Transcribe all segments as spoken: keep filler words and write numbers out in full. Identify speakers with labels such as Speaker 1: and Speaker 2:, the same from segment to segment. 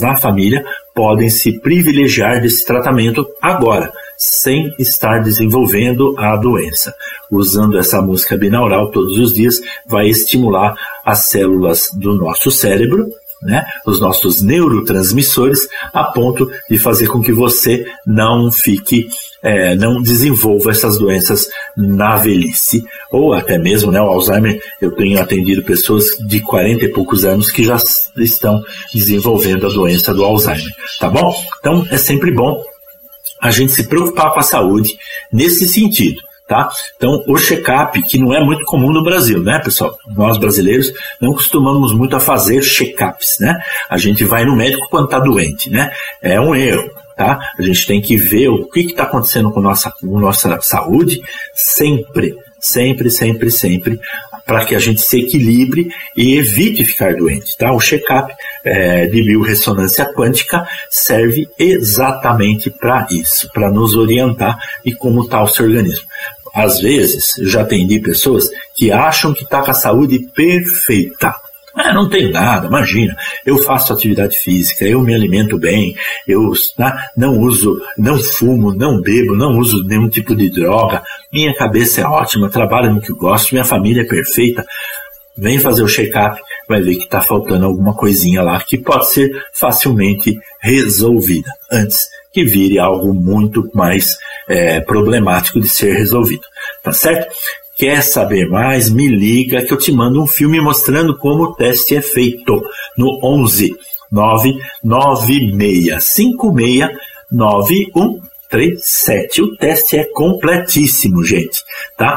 Speaker 1: na família podem se privilegiar desse tratamento agora, sem estar desenvolvendo a doença. Usando essa música binaural todos os dias, vai estimular as células do nosso cérebro, né, os nossos neurotransmissores, a ponto de fazer com que você não fique, é, não desenvolva essas doenças na velhice, ou até mesmo, né, o Alzheimer. Eu tenho atendido pessoas de quarenta e poucos anos que já estão desenvolvendo a doença do Alzheimer, tá bom? Então é sempre bom a gente se preocupar com a saúde nesse sentido. Tá? Então, o check-up, que não é muito comum no Brasil, né, pessoal? Nós brasileiros não costumamos muito a fazer check-ups, né? A gente vai no médico quando está doente, né? É um erro, tá? A gente tem que ver o que está acontecendo com nossa, com nossa saúde sempre, sempre, sempre, sempre, para que a gente se equilibre e evite ficar doente, tá? O check-up é, de biorressonância quântica serve exatamente para isso, para nos orientar e como está o seu organismo. Às vezes, eu já atendi pessoas que acham que está com a saúde perfeita. Ah, não tem nada, imagina, eu faço atividade física, eu me alimento bem, eu né, não uso, não fumo, não bebo, não uso nenhum tipo de droga, minha cabeça é ótima, trabalho no que eu gosto, minha família é perfeita. Vem fazer o check-up, vai ver que está faltando alguma coisinha lá que pode ser facilmente resolvida, antes que vire algo muito mais é, problemático de ser resolvido, tá certo? Quer saber mais? Me liga que eu te mando um filme mostrando como o teste é feito no onze nove nove seis cinco seis nove um três sete. O teste é completíssimo, gente, tá?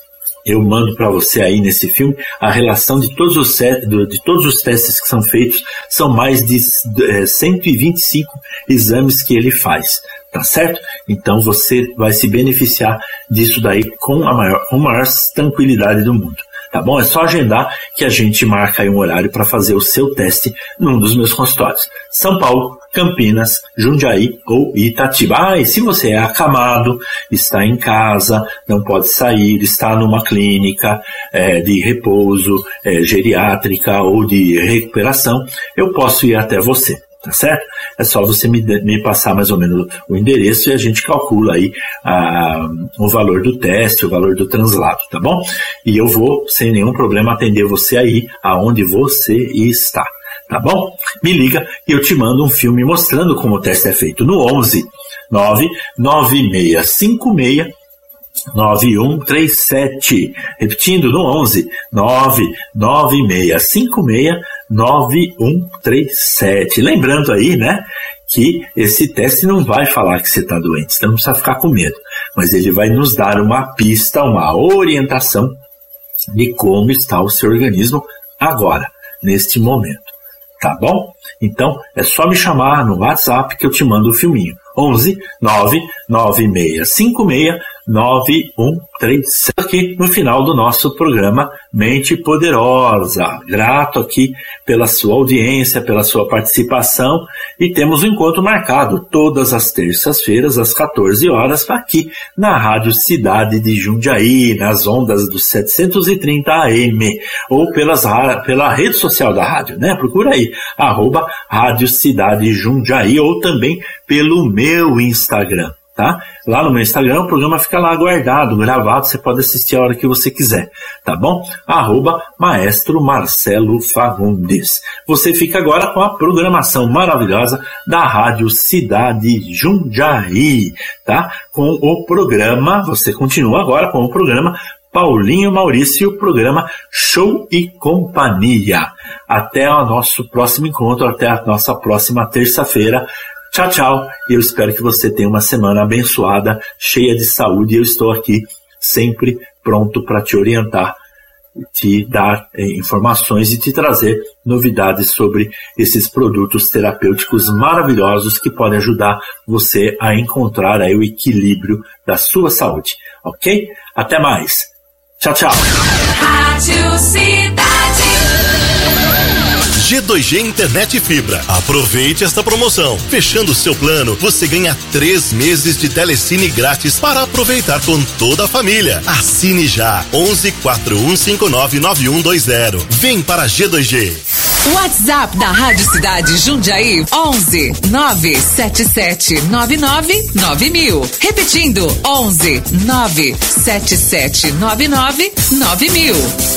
Speaker 1: Eu mando para você aí nesse filme a relação de todos os, de todos os testes que são feitos. São mais de é, cento e vinte e cinco exames que ele faz, tá certo? Então você vai se beneficiar disso daí com a maior, com a maior tranquilidade do mundo. Tá bom? É só agendar que a gente marca aí um horário para fazer o seu teste num dos meus consultórios. São Paulo, Campinas, Jundiaí ou Itatiba. Ah, e se você é acamado, está em casa, não pode sair, está numa clínica é, de repouso, é, geriátrica ou de recuperação, eu posso ir até você. Tá certo? É só você me, me passar mais ou menos o endereço e a gente calcula aí ah, o valor do teste, o valor do translado, tá bom? E eu vou, sem nenhum problema, atender você aí aonde você está, tá bom? Me liga e eu te mando um filme mostrando como o teste é feito no onze nove nove seis cinco seis nove um três sete. Repetindo, no onze nove nove seis cinco seis nove um três sete. Lembrando aí, né, que esse teste não vai falar que você está doente, você não precisa ficar com medo, mas ele vai nos dar uma pista, uma orientação de como está o seu organismo agora, neste momento, tá bom? Então, é só me chamar no WhatsApp que eu te mando o filminho. onze nove nove seis cinco seis nove um três sete. Aqui no final do nosso programa Mente Poderosa. Grato aqui pela sua audiência, pela sua participação, e temos um encontro marcado todas as terças-feiras às quatorze horas aqui na Rádio Cidade de Jundiaí, nas ondas dos setecentos e trinta A M, ou pelas, pela rede social da rádio, né? Procura aí, arroba Rádio Cidade Jundiaí, ou também pelo meu Instagram. Tá? Lá no meu Instagram o programa fica lá guardado, gravado, você pode assistir a hora que você quiser, tá bom? Arroba Maestro Marcelo Fagundes. Você fica agora com a programação maravilhosa da Rádio Cidade Jundiaí, tá? Com o programa, você continua agora com o programa Paulinho Maurício e o programa Show e Companhia. Até o nosso próximo encontro, até a nossa próxima terça-feira. Tchau, tchau, e eu espero que você tenha uma semana abençoada, cheia de saúde, e eu estou aqui sempre pronto para te orientar, te dar eh, informações e te trazer novidades sobre esses produtos terapêuticos maravilhosos que podem ajudar você a encontrar aí o equilíbrio da sua saúde, ok? Até mais. Tchau, tchau.
Speaker 2: Rádio Cidade.
Speaker 3: G dois G Internet Fibra. Aproveite esta promoção. Fechando o seu plano, você ganha três meses de telecine grátis para aproveitar com toda a família. Assine já. onze quatro um cinco nove nove um dois zero. Vem para G dois G.
Speaker 2: WhatsApp da Rádio Cidade Jundiaí, onze nove sete sete nove nove nove mil. Repetindo, onze nove sete sete nove nove nove mil.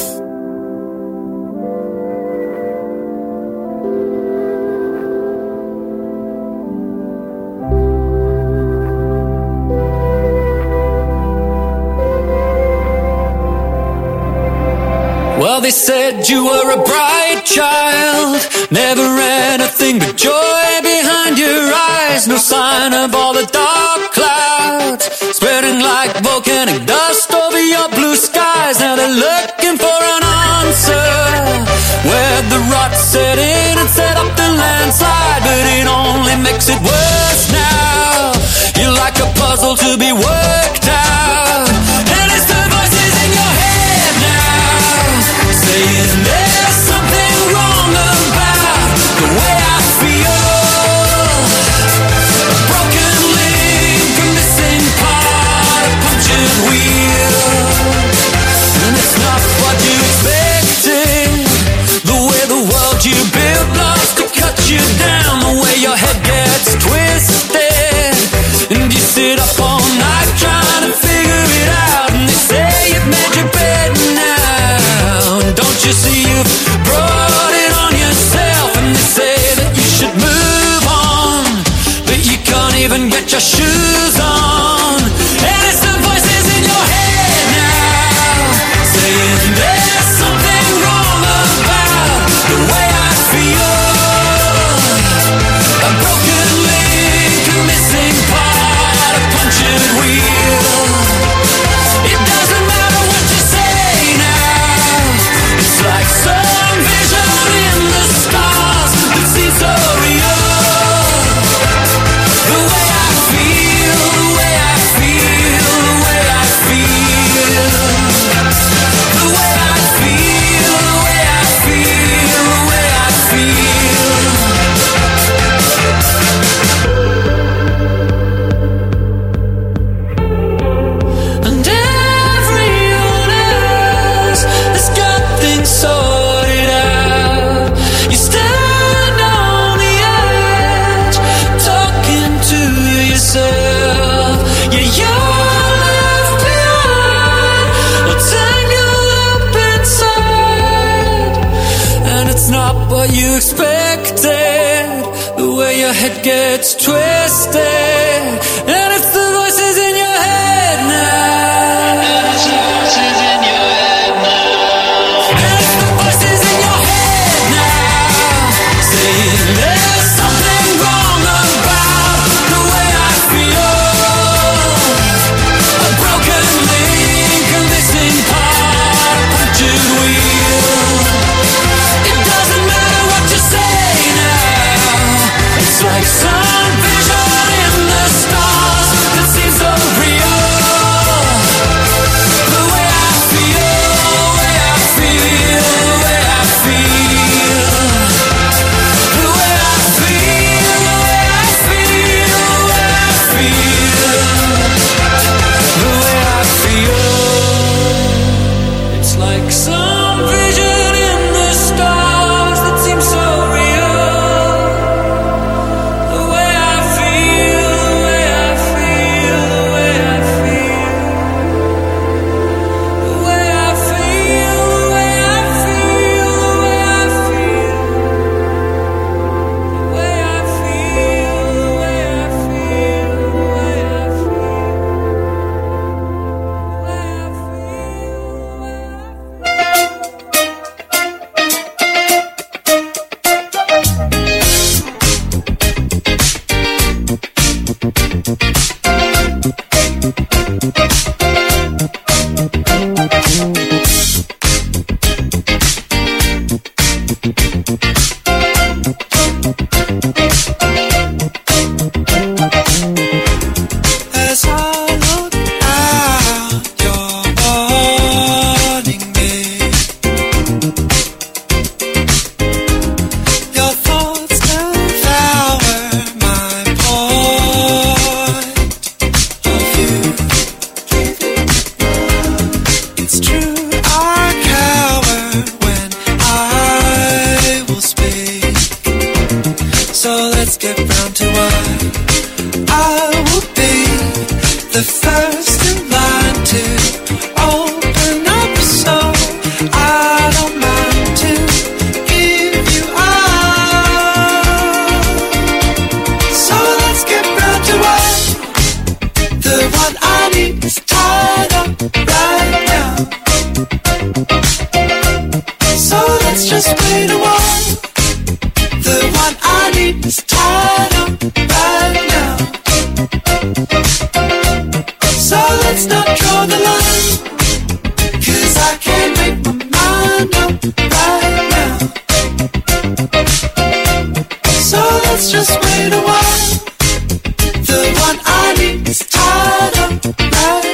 Speaker 4: Well, they said you were a bright child, never anything but joy behind your eyes. No sign of all the dark clouds spreading like volcanic dust over your blue skies. Now they're looking for an answer where the rot set in and set up the landslide, but it only makes it worse now. You're like a puzzle to be worked out, and it's the voices in your head now saying there's something wrong about the way I feel. A broken link, a missing part, a punctured wheel, and it's not what you expected. The way the world you built loves to cut you down, the way your head gets twisted, and you sit up all night trying to figure it out, and they say you've made your bed now. Don't you see you've brought it on yourself, and they say that you should move on, but you can't even get your shoes on, and it's the voices in your head now saying there's something wrong about the way I feel. A broken link, a missing part, a punctured wheel. It doesn't matter what you say now, it's like some vision in the stars that seems so real. The way I feel, the way I feel, the way I feel. The way I feel, the way I feel, the way I feel. And everyone else has got things sorted out. You stand on the edge, talking to yourself. Yeah, you're left behind, or tangled up inside, and it's not what you expected. The way your head gets twisted, and it's the voices in your head now. And it's the voices in your head now. And it's the voices in your head now saying there's something wrong about the way I feel. A broken link, a missing part, a punctured wheel. It doesn't matter what you say now, it's like some vision in
Speaker 5: round to what I will be, the first in line to open up, so I don't mind to give you all. So let's get round to what the one I need is tied up right now. So let's just wait a while. The one I need is tied up right now. So let's not draw the line, 'cause I can't make my mind up right now. So let's just wait a while. The one I need is tied up right.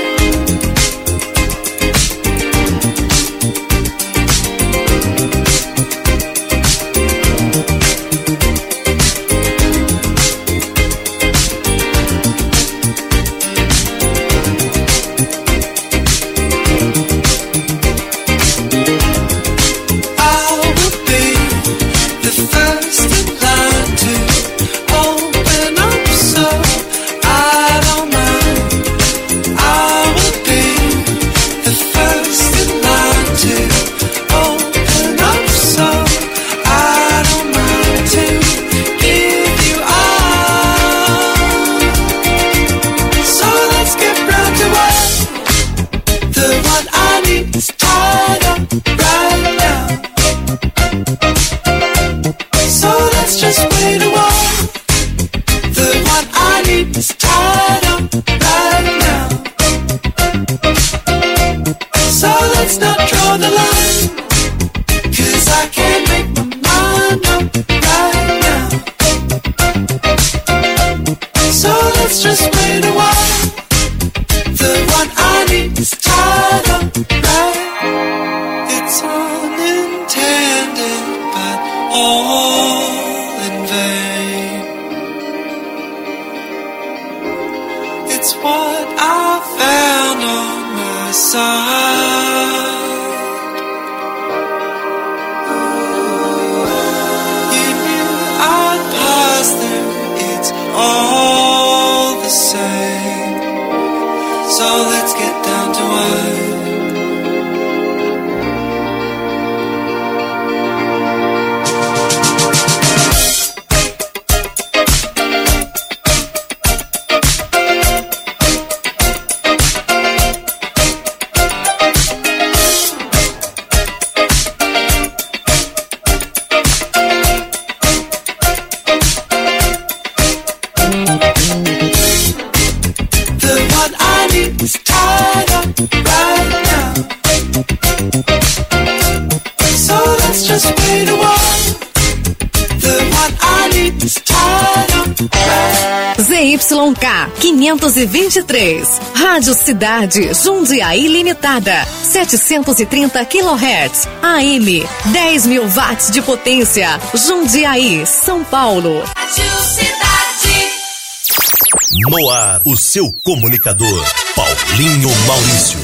Speaker 2: Z Y K quinhentos e vinte e três, Rádio Cidade Jundiaí Limitada, setecentos e trinta quilohertz, A M, dez mil watts de potência, Jundiaí, São Paulo.
Speaker 6: Rádio Cidade.
Speaker 3: No ar, o seu comunicador, Paulinho Maurício.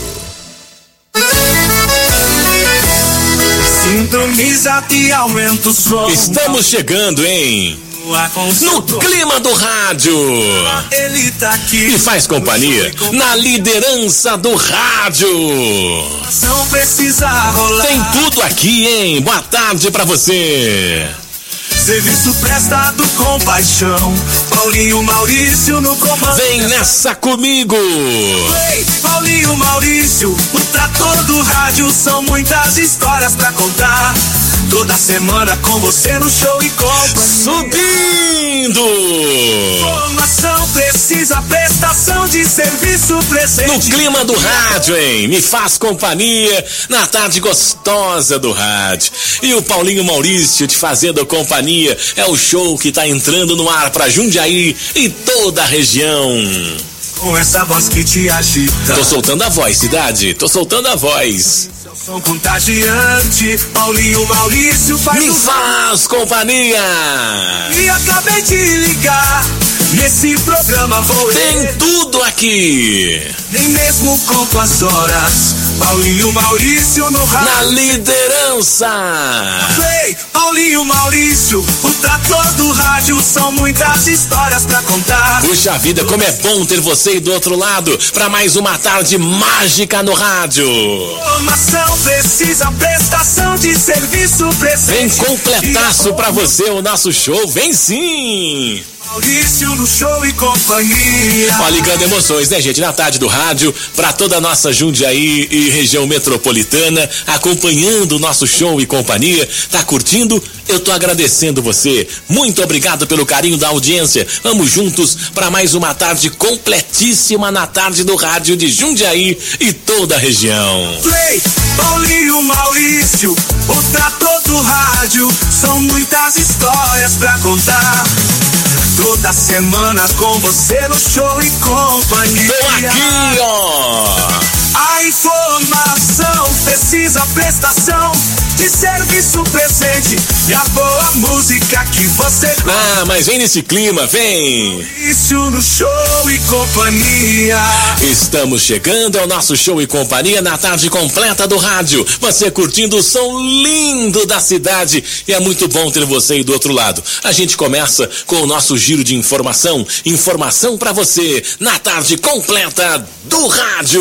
Speaker 5: Sintoniza e aumenta o som.
Speaker 7: Estamos chegando, hein? No clima do rádio.
Speaker 5: Ele tá aqui.
Speaker 7: E faz companhia na liderança do rádio.
Speaker 5: Não precisa rolar.
Speaker 7: Tem tudo aqui, hein? Boa tarde pra você.
Speaker 5: Serviço prestado com paixão. Paulinho Maurício no comando.
Speaker 7: Vem nessa comigo.
Speaker 5: Ei, Paulinho Maurício, o trator do rádio. São muitas histórias pra contar. Toda semana com você no show e companhia.
Speaker 7: Subindo!
Speaker 5: Informação precisa, prestação de serviço presente.
Speaker 7: No clima do rádio, hein? Me faz companhia na tarde gostosa do rádio. E o Paulinho Maurício te fazendo companhia. É o show que tá entrando no ar pra Jundiaí e toda a região.
Speaker 5: Com essa voz que te agita.
Speaker 7: Tô soltando a voz, cidade. Tô soltando a voz.
Speaker 5: Som contagiante, Paulinho Maurício faz
Speaker 7: Me faz companhia.
Speaker 5: E acabei de ligar, nesse programa vou
Speaker 7: Tem
Speaker 5: ir.
Speaker 7: tudo aqui.
Speaker 5: Nem mesmo conto as horas, Paulinho Maurício no rádio.
Speaker 7: Na liderança.
Speaker 5: Play, Paulinho Maurício, o trator do rádio, são muitas histórias pra contar.
Speaker 7: Puxa vida, como é bom ter você aí do outro lado para mais uma tarde mágica no rádio.
Speaker 5: Informação precisa, prestação de serviço
Speaker 7: Vem
Speaker 5: presente.
Speaker 7: completaço pra você o nosso show, vem sim!
Speaker 5: Maurício no show e companhia.
Speaker 7: Ó, ligando emoções, né, gente? Na tarde do rádio, pra toda a nossa Jundiaí e região metropolitana, acompanhando o nosso show e companhia. Tá curtindo? Eu tô agradecendo você. Muito obrigado pelo carinho da audiência. Vamos juntos pra mais uma tarde completíssima na tarde do rádio de Jundiaí e toda a região.
Speaker 5: Play, Paulinho Maurício, o trator do rádio, são muitas histórias pra contar. Toda semana com você no show e companhia.
Speaker 7: Tô aqui, ó!
Speaker 5: A informação precisa, prestação de serviço presente e a boa música que você gosta.
Speaker 7: Ah, mas vem nesse clima, vem!
Speaker 5: Isso no show e companhia.
Speaker 7: Estamos chegando ao nosso show e companhia na tarde completa do rádio. Você curtindo o som lindo da cidade e é muito bom ter você aí do outro lado. A gente começa com o nosso giro de informação, informação pra você na tarde completa do rádio.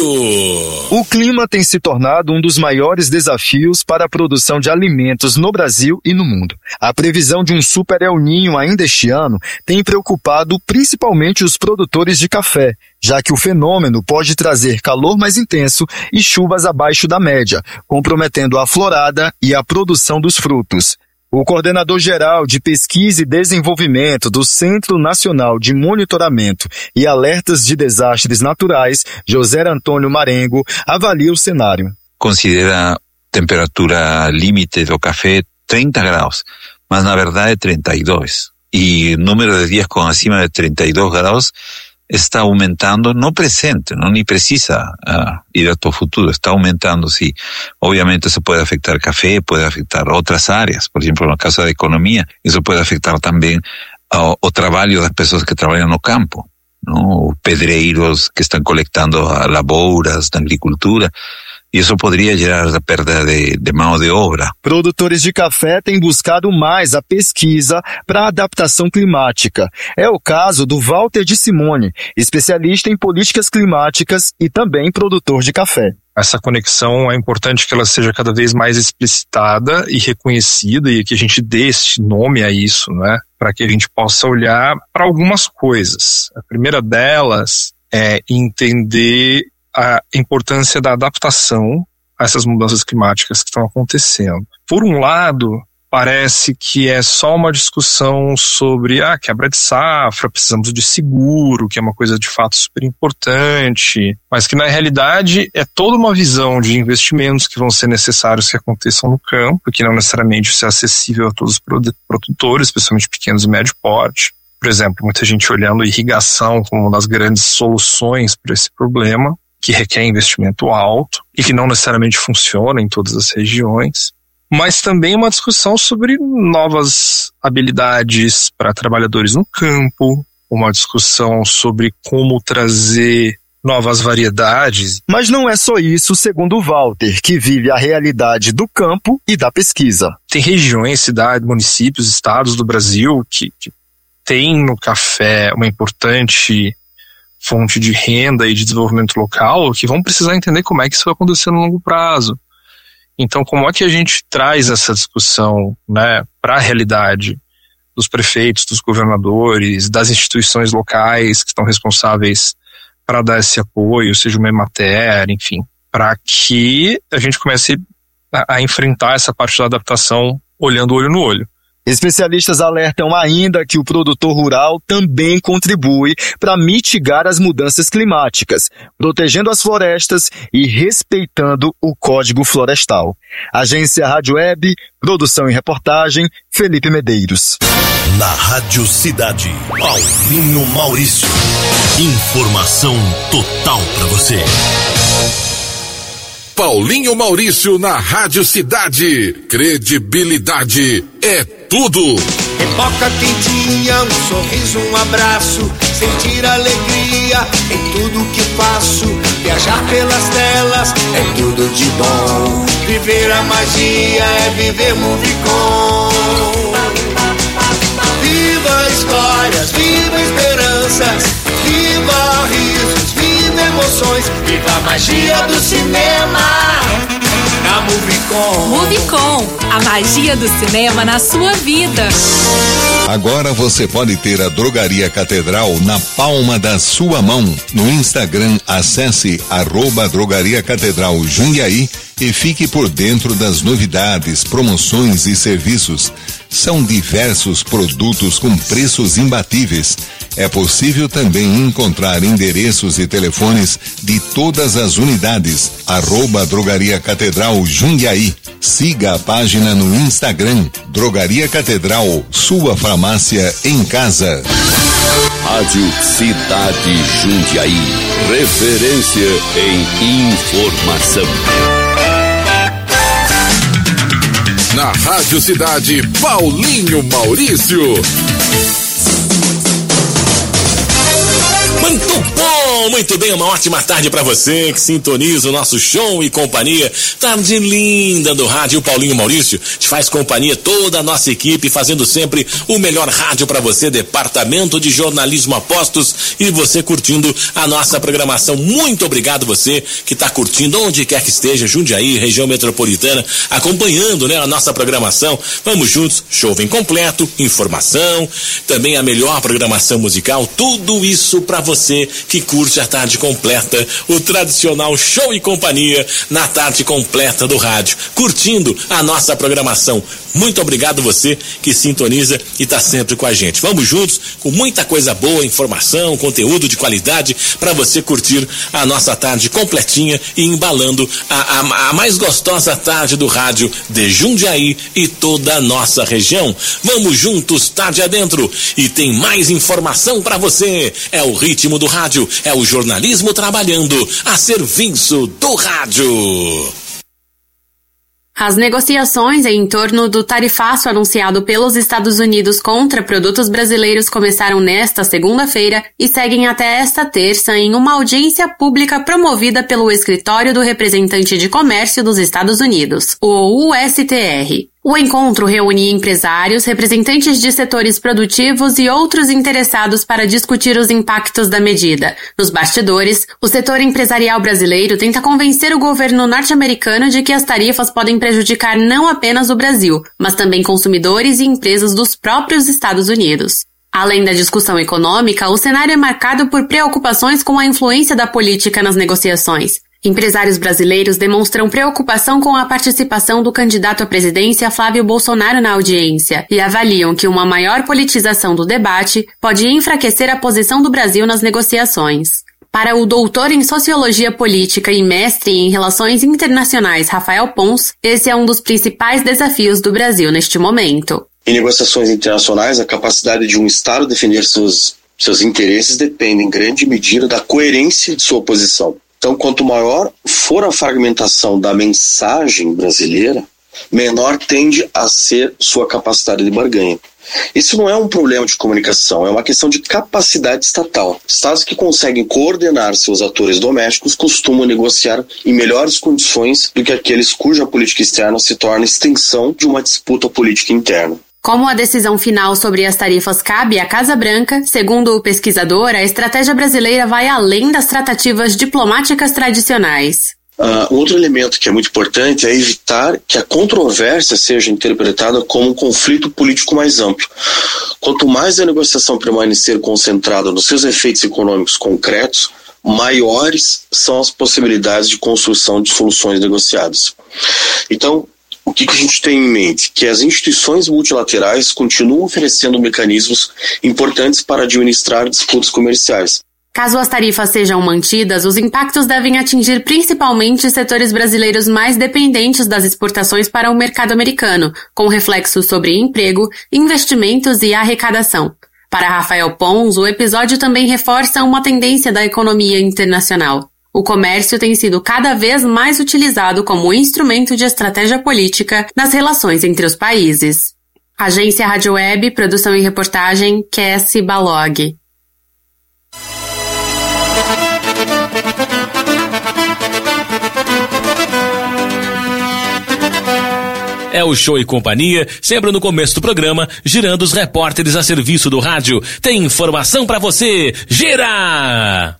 Speaker 8: O clima tem se tornado um dos maiores desafios para a produção de alimentos no Brasil e no mundo. A previsão de um super El Niño ainda este ano tem preocupado principalmente os produtores de café, já que o fenômeno pode trazer calor mais intenso e chuvas abaixo da média, comprometendo a florada e a produção dos frutos. O coordenador-geral de Pesquisa e Desenvolvimento do Centro Nacional de Monitoramento e Alertas de Desastres Naturais, José Antônio Marengo, avalia o cenário.
Speaker 9: Considera temperatura limite do café trinta graus, mas na verdade é trinta e dois. E o número de dias com acima de trinta e dois graus está aumentando no presente, não nem precisa uh, ir ao futuro, está aumentando, sim. Obviamente isso pode afetar café, pode afetar outras áreas, por exemplo, no caso da economia, isso pode afetar também uh, o trabalho das pessoas que trabalham no campo, não? Pedreiros que estão coletando lavouras da agricultura. E isso poderia gerar a perda de, de mão de obra.
Speaker 8: Produtores de café têm buscado mais a pesquisa para a adaptação climática. É o caso do Walter de Simone, especialista em políticas climáticas e também produtor de café.
Speaker 10: Essa conexão é importante que ela seja cada vez mais explicitada e reconhecida e que a gente dê esse nome a isso, né? Para que a gente possa olhar para algumas coisas. A primeira delas é entender a importância da adaptação a essas mudanças climáticas que estão acontecendo. Por um lado, parece que é só uma discussão sobre a ah, quebra de safra, precisamos de seguro, que é uma coisa de fato super importante, mas que na realidade é toda uma visão de investimentos que vão ser necessários que aconteçam no campo, que não necessariamente vai ser acessível a todos os produtores, especialmente pequenos e médio porte. Por exemplo, muita gente olhando a irrigação como uma das grandes soluções para esse problema, que requer investimento alto e que não necessariamente funciona em todas as regiões, mas também uma discussão sobre novas habilidades para trabalhadores no campo, uma discussão sobre como trazer novas variedades.
Speaker 8: Mas não é só isso, segundo o Walter, que vive a realidade do campo e da pesquisa.
Speaker 10: Tem regiões, cidades, municípios, estados do Brasil que, que têm no café uma importante fonte de renda e de desenvolvimento local, que vão precisar entender como é que isso vai acontecer no longo prazo. Então, como é que a gente traz essa discussão, né, para a realidade dos prefeitos, dos governadores, das instituições locais que estão responsáveis para dar esse apoio, seja uma Emater, enfim, para que a gente comece a, a enfrentar essa parte da adaptação olhando olho no olho.
Speaker 8: Especialistas alertam ainda que o produtor rural também contribui para mitigar as mudanças climáticas, protegendo as florestas e respeitando o Código Florestal. Agência Rádio Web, produção e reportagem, Felipe Medeiros.
Speaker 3: Na Rádio Cidade, Paulinho Maurício. Informação total para você.
Speaker 11: Paulinho Maurício na Rádio Cidade. Credibilidade é tudo. pipoca quentinha, um sorriso, um abraço, sentir alegria em tudo que faço. Viajar pelas telas é tudo de bom. Viver a magia é viver Movicon. Viva histórias, viva esperanças, viva risos, viva emoções, viva a magia do cinema na Movicon.
Speaker 12: Movicon, a magia do cinema na sua vida.
Speaker 13: Agora você pode ter a Drogaria Catedral na palma da sua mão. No Instagram, acesse arroba Drogaria Catedral Jundiaí e fique por dentro das novidades, promoções e serviços. São diversos produtos com preços imbatíveis. É possível também encontrar endereços e telefones de todas as unidades. Arroba Drogaria Catedral Jundiaí. Siga a página no Instagram, Drogaria Catedral, sua farmácia em casa.
Speaker 14: Rádio Cidade Jundiaí, referência em informação.
Speaker 15: Na Rádio Cidade, Paulinho Maurício.
Speaker 7: Muito bom, muito bem, uma ótima tarde pra você que sintoniza o nosso show e companhia. Tarde linda do rádio. O Paulinho Maurício te faz companhia, toda a nossa equipe, fazendo sempre o melhor rádio pra você, Departamento de Jornalismo Apostos, e você curtindo a nossa programação. Muito obrigado você que tá curtindo onde quer que esteja, Jundiaí, região metropolitana, acompanhando, né, a nossa programação. Vamos juntos, show bem completo, informação, também a melhor programação musical, tudo isso pra você. Você que curte a tarde completa, o tradicional show e companhia na tarde completa do rádio, curtindo a nossa programação. Muito obrigado você que sintoniza e tá sempre com a gente. Vamos juntos com muita coisa boa, informação, conteúdo de qualidade para você curtir a nossa tarde completinha e embalando a, a, a mais gostosa tarde do rádio de Jundiaí e toda a nossa região. Vamos juntos, tarde adentro, e tem mais informação para você. É o ritmo do rádio, é o jornalismo trabalhando a serviço do rádio.
Speaker 16: As negociações em torno do tarifaço anunciado pelos Estados Unidos contra produtos brasileiros começaram nesta segunda-feira e seguem até esta terça em uma audiência pública promovida pelo Escritório do Representante de Comércio dos Estados Unidos, o U S T R. O encontro reúne empresários, representantes de setores produtivos e outros interessados para discutir os impactos da medida. Nos bastidores, o setor empresarial brasileiro tenta convencer o governo norte-americano de que as tarifas podem prejudicar não apenas o Brasil, mas também consumidores e empresas dos próprios Estados Unidos. Além da discussão econômica, o cenário é marcado por preocupações com a influência da política nas negociações. Empresários brasileiros demonstram preocupação com a participação do candidato à presidência Flávio Bolsonaro na audiência e avaliam que uma maior politização do debate pode enfraquecer a posição do Brasil nas negociações. Para o doutor em Sociologia Política e mestre em Relações Internacionais Rafael Pons, esse é um dos principais desafios do Brasil neste momento.
Speaker 17: Em negociações internacionais, a capacidade de um Estado defender seus, seus interesses depende em grande medida da coerência de sua posição. Então, quanto maior for a fragmentação da mensagem brasileira, menor tende a ser sua capacidade de barganha. Isso não é um problema de comunicação, é uma questão de capacidade estatal. Estados que conseguem coordenar seus atores domésticos costumam negociar em melhores condições do que aqueles cuja política externa se torna extensão de uma disputa política interna.
Speaker 16: Como a decisão final sobre as tarifas cabe à Casa Branca, segundo o pesquisador, a estratégia brasileira vai além das tratativas diplomáticas tradicionais.
Speaker 17: Uh, outro elemento que é muito importante é evitar que a controvérsia seja interpretada como um conflito político mais amplo. Quanto mais a negociação permanecer concentrada nos seus efeitos econômicos concretos, maiores são as possibilidades de construção de soluções negociadas. Então, o que, que a gente tem em mente? Que as instituições multilaterais continuam oferecendo mecanismos importantes para administrar disputas comerciais.
Speaker 16: Caso as tarifas sejam mantidas, os impactos devem atingir principalmente setores brasileiros mais dependentes das exportações para o mercado americano, com reflexos sobre emprego, investimentos e arrecadação. Para Rafael Pons, o episódio também reforça uma tendência da economia internacional. O comércio tem sido cada vez mais utilizado como instrumento de estratégia política nas relações entre os países. Agência Rádio Web, produção e reportagem, Cassie Balog.
Speaker 7: É o Show e Companhia, sempre no começo do programa, girando os repórteres a serviço do rádio. Tem informação pra você. Gira!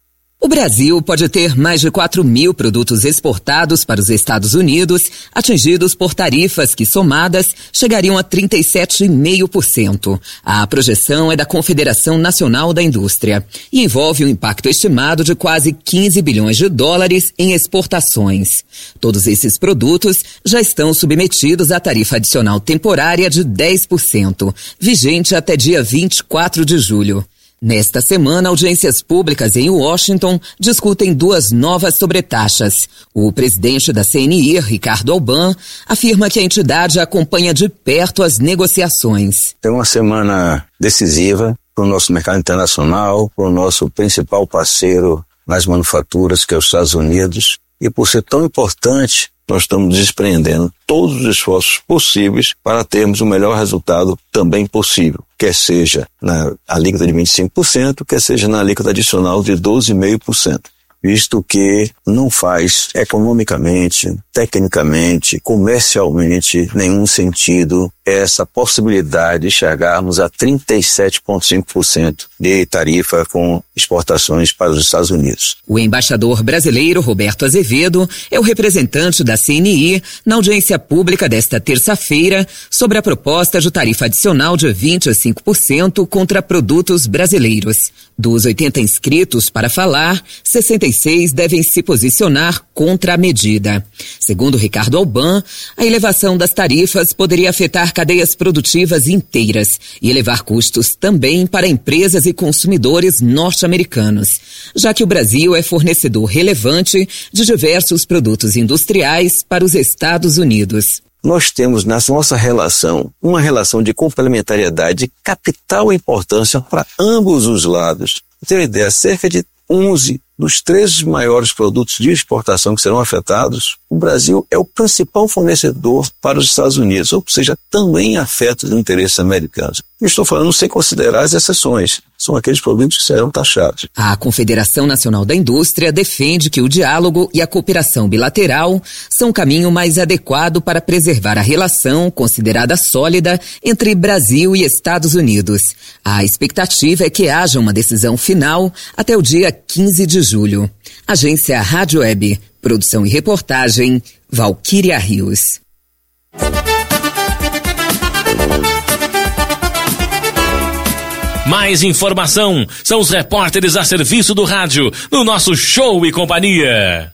Speaker 18: O Brasil pode ter mais de quatro mil produtos exportados para os Estados Unidos, atingidos por tarifas que, somadas, chegariam a trinta e sete vírgula cinco por cento. A projeção é da Confederação Nacional da Indústria e envolve um impacto estimado de quase quinze bilhões de dólares em exportações. Todos esses produtos já estão submetidos à tarifa adicional temporária de dez por cento, vigente até dia vinte e quatro de julho. Nesta semana, audiências públicas em Washington discutem duas novas sobretaxas. O presidente da C N I, Ricardo Alban, afirma que a entidade acompanha de perto as negociações.
Speaker 19: É uma semana decisiva para o nosso mercado internacional, para o nosso principal parceiro nas manufaturas, que é os Estados Unidos. E por ser tão importante, nós estamos desprendendo todos os esforços possíveis para termos o melhor resultado também possível, quer seja na alíquota de vinte e cinco por cento, quer seja na alíquota adicional de doze vírgula cinco por cento. Visto que não faz economicamente, tecnicamente, comercialmente nenhum sentido essa possibilidade de chegarmos a trinta e sete vírgula cinco por cento de tarifa com exportações para os Estados Unidos.
Speaker 18: O embaixador brasileiro Roberto Azevedo é o representante da C N I na audiência pública desta terça-feira sobre a proposta de tarifa adicional de vinte e cinco por cento contra produtos brasileiros. Dos oitenta inscritos para falar, sessenta e seis devem se posicionar contra a medida. Segundo Ricardo Alban, a elevação das tarifas poderia afetar cadeias produtivas inteiras e elevar custos também para empresas e consumidores norte-americanos, já que o Brasil é fornecedor relevante de diversos produtos industriais para os Estados Unidos.
Speaker 19: Nós temos na nossa relação uma relação de complementariedade de capital importância para ambos os lados. Para ter uma ideia, cerca de onze dos treze maiores produtos de exportação que serão afetados, o Brasil é o principal fornecedor para os Estados Unidos, ou seja, também afeta os interesses americanos. Eu estou falando sem considerar as exceções, são aqueles produtos que serão taxados.
Speaker 18: A Confederação Nacional da Indústria defende que o diálogo e a cooperação bilateral são o caminho mais adequado para preservar a relação considerada sólida entre Brasil e Estados Unidos. A expectativa é que haja uma decisão final até o dia quinze de julho. Agência Rádio Web, produção e reportagem, Valquíria Rios.
Speaker 7: Mais informação, são os repórteres a serviço do rádio, no nosso Show e Companhia.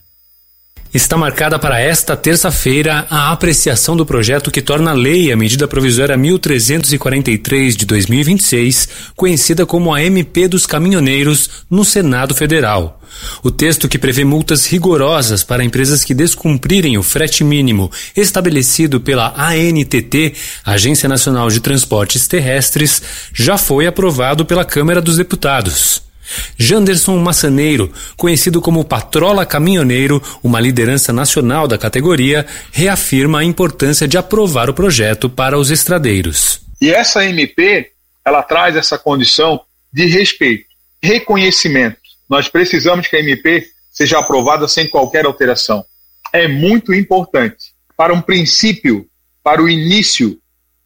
Speaker 20: Está marcada para esta terça-feira a apreciação do projeto que torna lei a medida provisória mil trezentos e quarenta e três de dois mil e vinte e seis, conhecida como a M P dos Caminhoneiros, no Senado Federal. O texto, que prevê multas rigorosas para empresas que descumprirem o frete mínimo estabelecido pela A N T T, Agência Nacional de Transportes Terrestres, já foi aprovado pela Câmara dos Deputados. Janderson Massaneiro, conhecido como Patrola Caminhoneiro, uma liderança nacional da categoria, reafirma a importância de aprovar o projeto para os estradeiros.
Speaker 21: E essa M P, ela traz essa condição de respeito, reconhecimento. Nós precisamos que a M P seja aprovada sem qualquer alteração. É muito importante para um princípio, para o início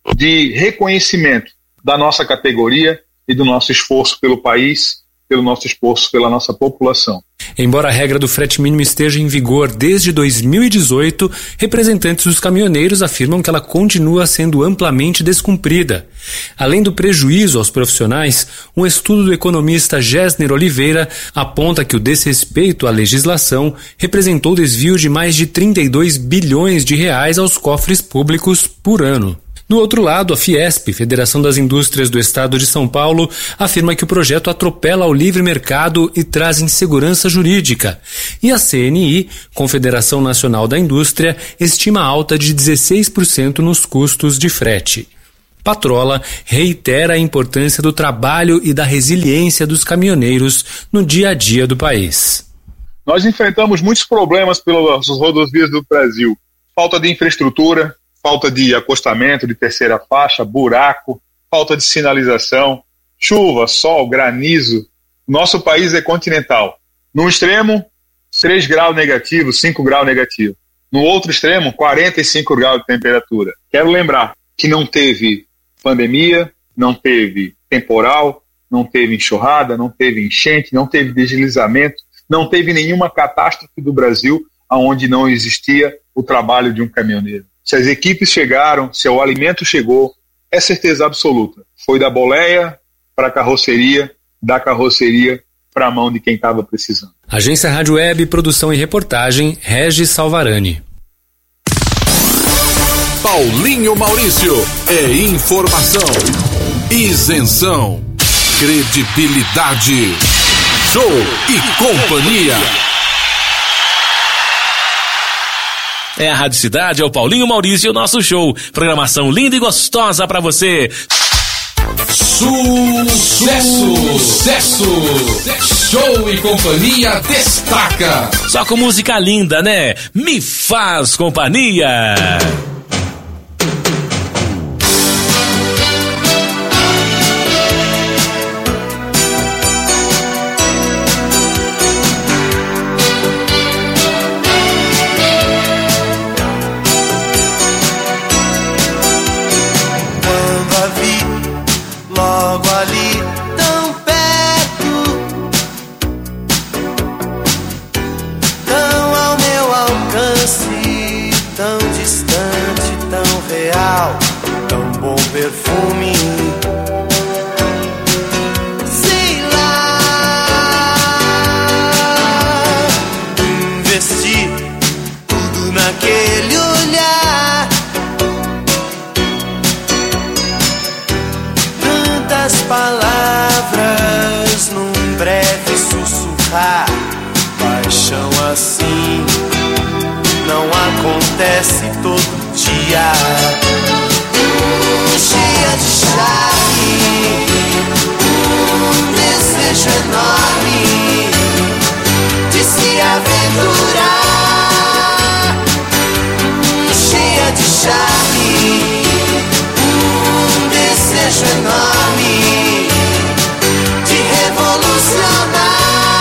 Speaker 21: de reconhecimento da nossa categoria e do nosso esforço pelo país, pelo nosso esforço pela nossa população.
Speaker 20: Embora a regra do frete mínimo esteja em vigor desde dois mil e dezoito, representantes dos caminhoneiros afirmam que ela continua sendo amplamente descumprida. Além do prejuízo aos profissionais, um estudo do economista Gessner Oliveira aponta que o desrespeito à legislação representou desvio de mais de trinta e dois bilhões de reais aos cofres públicos por ano. Do outro lado, a Fiesp, Federação das Indústrias do Estado de São Paulo, afirma que o projeto atropela o livre mercado e traz insegurança jurídica. E a C N I, Confederação Nacional da Indústria, estima alta de dezesseis por cento nos custos de frete. Patrola reitera a importância do trabalho e da resiliência dos caminhoneiros no dia a dia do país.
Speaker 21: Nós enfrentamos muitos problemas pelas rodovias do Brasil. Falta de infraestrutura, falta de acostamento de terceira faixa, buraco, falta de sinalização, chuva, sol, granizo. Nosso país é continental. Num extremo, três graus negativo, cinco graus negativo. No outro extremo, quarenta e cinco graus de temperatura. Quero lembrar que não teve pandemia, não teve temporal, não teve enxurrada, não teve enchente, não teve deslizamento, não teve nenhuma catástrofe do Brasil onde não existia o trabalho de um caminhoneiro. Se as equipes chegaram, se o alimento chegou, é certeza absoluta. Foi da boleia para a carroceria, da carroceria para a mão de quem estava precisando.
Speaker 20: Agência Rádio Web, produção e reportagem, Regis Salvarani.
Speaker 15: Paulinho Maurício é informação, isenção, credibilidade, show e companhia.
Speaker 7: É a Rádio Cidade, é o Paulinho Maurício e o nosso show. Programação linda e gostosa pra você.
Speaker 15: Sucesso! Sucesso! Show e companhia destaca.
Speaker 7: Só com música linda, né? Me faz companhia.
Speaker 5: Perfume, sei lá, investi tudo naquele olhar, tantas palavras num breve sussurrar, paixão assim não acontece todo dia. Cheia de charme, um desejo enorme de se aventurar. Cheia de charme, um desejo enorme de revolucionar.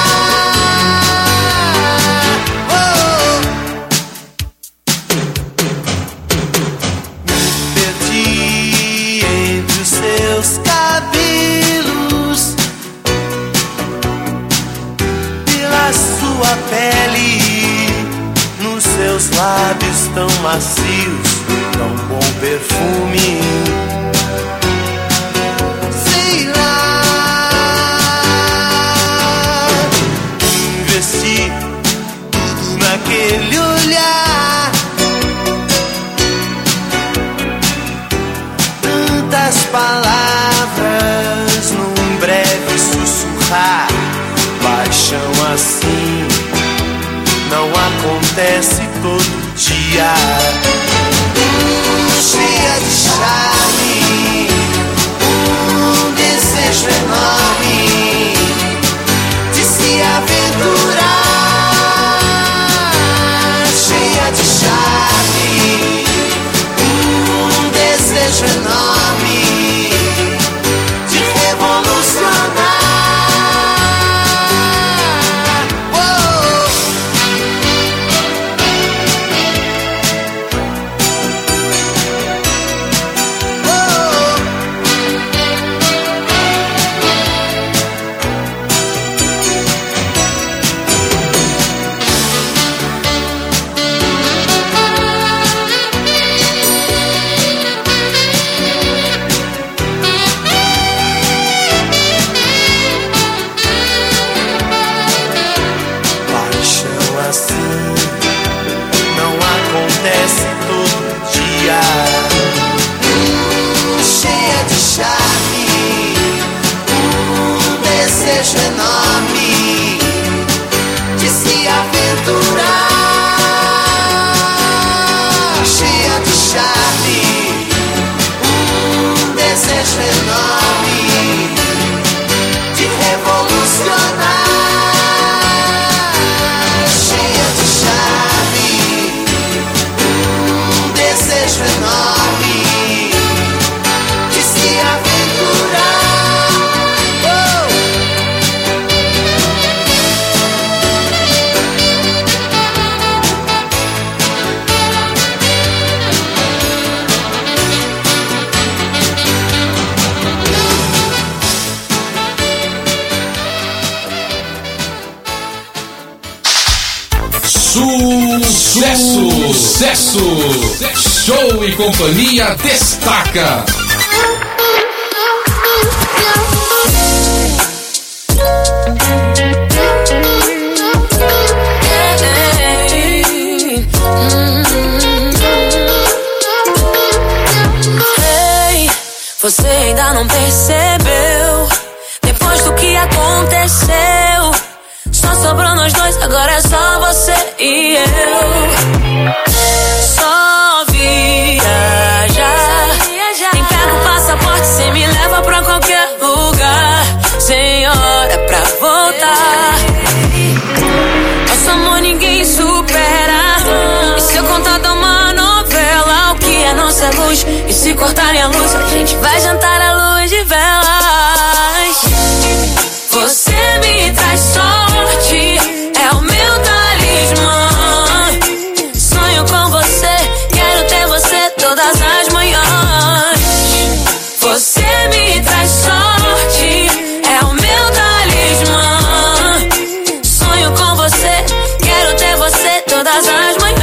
Speaker 5: Seus cabelos, pela sua pele, nos seus lábios tão macios, tão bom perfume. Sei lá, investi tudo naquele olhar, tantas palavras num breve sussurrar, paixão assim não acontece todo dia. Cheia de charme, um desejo enorme de se aventurar. Cheia de charme, um desejo enorme de revolucionar. Oh.
Speaker 15: Sucesso! Sucesso! Show e Companhia destaca.
Speaker 1: Hey, você ainda não percebeu? Depois do que aconteceu, só sobrou nós dois, agora é só você e eu. Só viajar. Nem pega o passaporte, cê me leva pra qualquer lugar. Sem hora pra voltar. Nosso amor ninguém supera. E se eu contar de uma novela, o que é nossa luz? E se cortarem a luz, a gente vai jantar à luz de velas. Você me traz sorte, é o meu talismã. Sonho com você, quero ter você todas as manhãs. Você me traz sorte, é o meu talismã. Sonho com você, quero ter você todas as manhãs.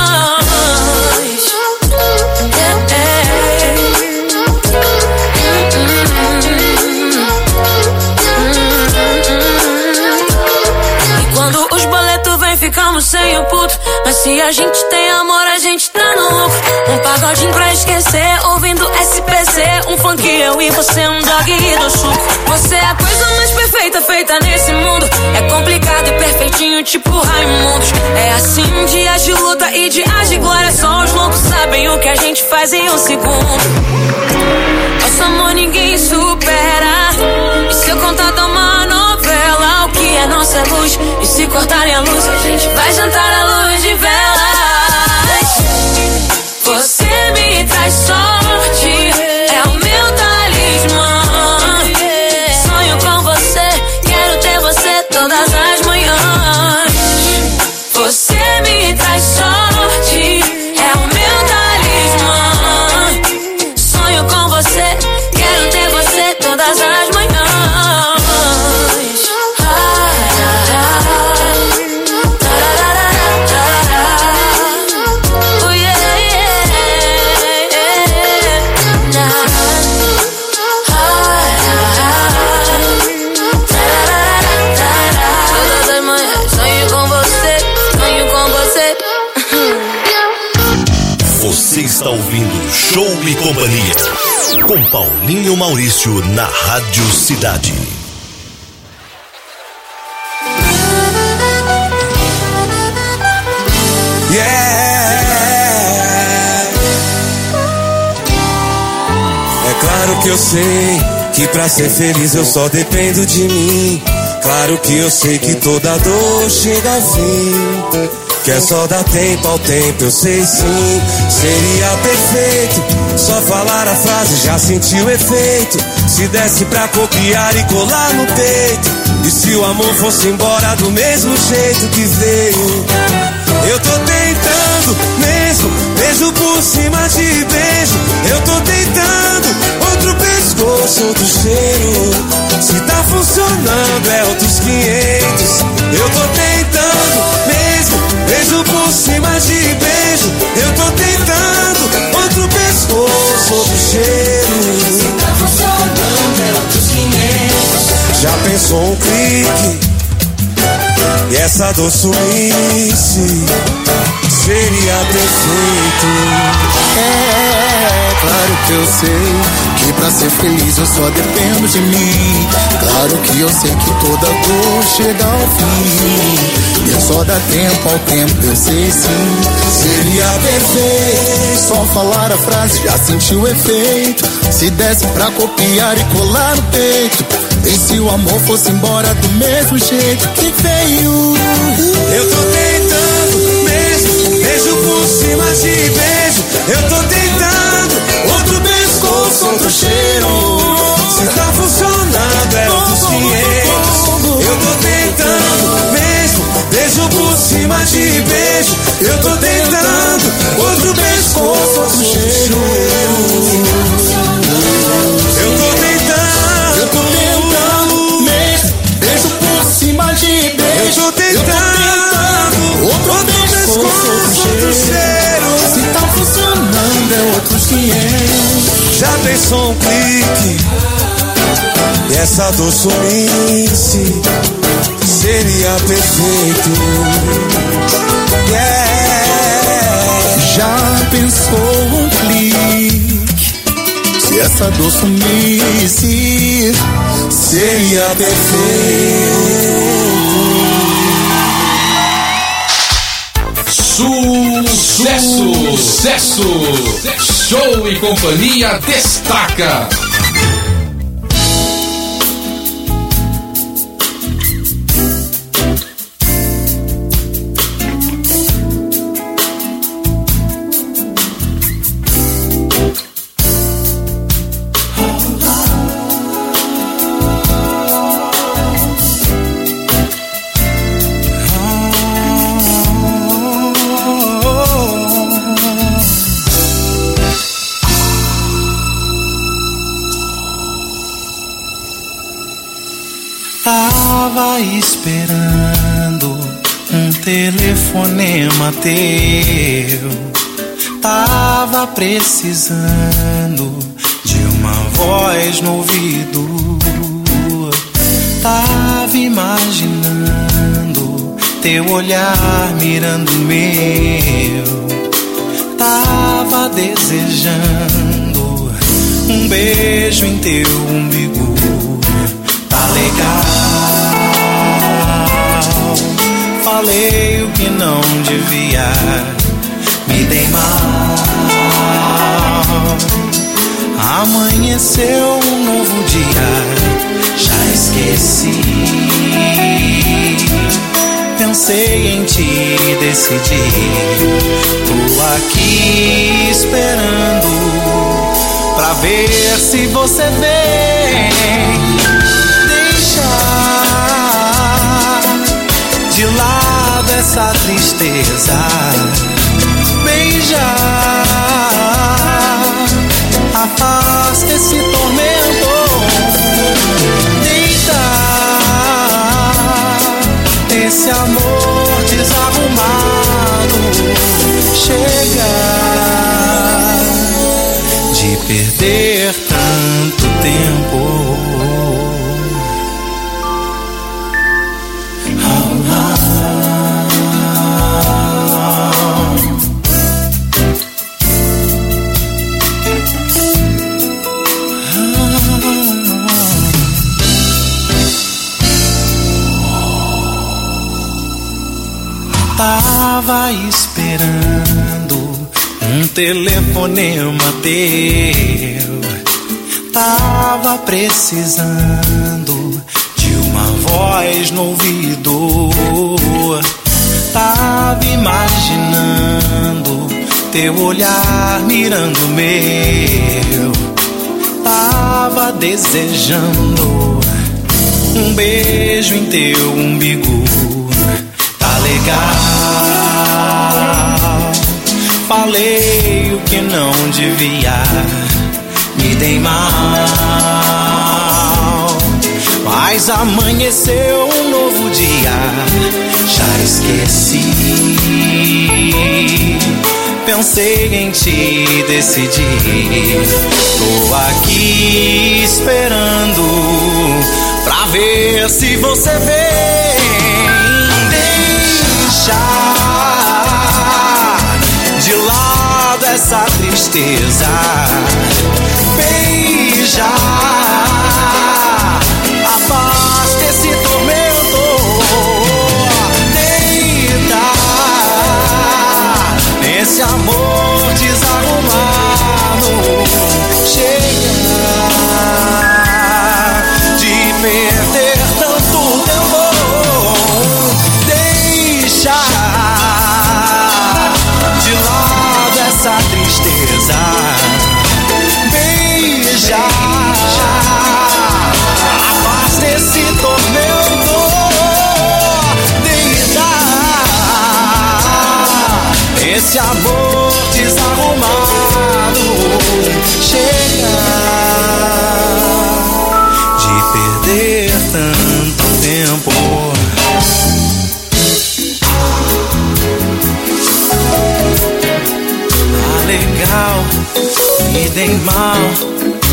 Speaker 1: Ficamos sem o puto, mas se a gente tem amor, a gente tá no lucro. Um pagodinho pra esquecer, ouvindo S P C. Um funk eu e você, um dog do suco. Você é a coisa mais perfeita feita nesse mundo. É complicado e perfeitinho, tipo Raimundos. É assim, dias de luta e dias de glória. Só os loucos sabem o que a gente faz em um segundo. Nosso amor ninguém supera. E se eu contar de uma novela, o que é nossa luz? E se cortarem a luz, a gente vai jantar à luz de velas. Você me traz sorte, é o meu talismã. Sonho com você, quero ter você todas as manhãs. Você me traz sorte, é o meu talismã. Sonho com você, quero ter você todas as manhãs.
Speaker 3: Você está ouvindo Show e Companhia com Paulinho Maurício na Rádio Cidade.
Speaker 5: Yeah. É claro que eu sei que pra ser feliz eu só dependo de mim. Claro que eu sei que toda dor chega ao fim. Que é só dar tempo ao tempo, eu sei sim. Seria perfeito só falar a frase, já senti o efeito. Se desse pra copiar e colar no peito. E se o amor fosse embora do mesmo jeito que veio. Eu tô tentando mesmo, beijo por cima de beijo. Eu tô tentando outro pescoço, outro cheiro. Se tá funcionando é outros quinhentos. Eu tô tentando mesmo, beijo por cima de beijo. Eu tô tentando outro pescoço, outro cheiro. Se tá funcionando é outros quinhentos. Já pensou um clique? E essa dor sumisse, seria perfeito.
Speaker 22: É, claro que eu sei que pra ser feliz eu só dependo de mim. Claro que eu sei que toda dor chega ao fim. E é só dar tempo ao tempo, eu sei sim. Seria perfeito só falar a frase, já senti o efeito. Se desse pra copiar e colar no peito. E se o amor fosse embora do mesmo jeito que veio.
Speaker 5: Eu tô tentando mesmo, beijo por cima de beijo. Eu tô tentando outro pescoço, outro cheiro. Se tá funcionando é outros quinhentos. Eu tô tentando mesmo, beijo por cima de beijo. Eu tô tentando outro pescoço, outro cheiro. Eu tô tentando,
Speaker 22: eu tô tentando mesmo, beijo por cima de beijo.
Speaker 5: Eu tô tentando outro pescoço. talvez só um clique e essa dor sumisse, seria perfeito. Yeah.
Speaker 22: Já pensou um clique? Se essa dor sumisse, seria perfeito.
Speaker 15: Sucesso! Sucesso! Show e Companhia destaca.
Speaker 22: Tava esperando um telefonema teu, tava precisando de uma voz no ouvido, tava imaginando teu olhar mirando o meu, tava desejando um beijo em teu umbigo. Tá legal, falei o que não devia, me dei mal. Amanheceu um novo dia, já esqueci. Pensei em te decidir, tô aqui esperando pra ver se você vem. De lado essa tristeza, beijar, afasta esse tormento, deitar, esse amor desarrumado, chega de perder tanto tempo. Tava esperando um telefonema teu, tava precisando de uma voz no ouvido, tava imaginando teu olhar mirando o meu, tava desejando um beijo em teu umbigo. Tá legal, falei o que não devia, me dei mal. Mas amanheceu um novo dia, já esqueci. Pensei em te decidir, tô aqui esperando pra ver se você vem. De lado essa tristeza, beija, afasta esse tormento, deita nesse amor desarrumado, chega de perder tanto tempo. De lado essa tristeza, beija, afasta esse tormento, deita esse amor desarrumado, chega de perder tanto tempo. Legal, me dei mal.